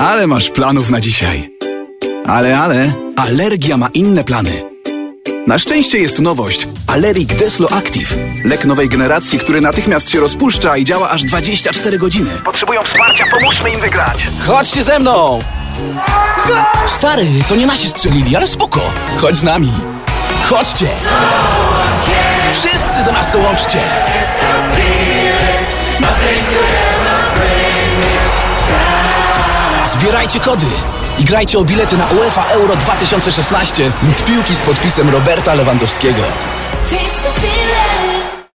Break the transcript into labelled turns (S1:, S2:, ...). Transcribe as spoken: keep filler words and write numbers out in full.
S1: Ale masz planów na dzisiaj. Ale, ale, alergia ma inne plany. Na szczęście jest nowość. Aleric Deslo Active. Lek nowej generacji, który natychmiast się rozpuszcza i działa aż dwadzieścia cztery godziny.
S2: Potrzebują wsparcia, pomóżmy im wygrać.
S3: Chodźcie ze mną! Stary, to nie nasi strzelili, ale spoko. Chodź z nami. Chodźcie! Wszyscy do nas dołączcie! Zbierajcie kody i grajcie o bilety na UEFA Euro dwa tysiące szesnaście lub piłki z podpisem Roberta Lewandowskiego.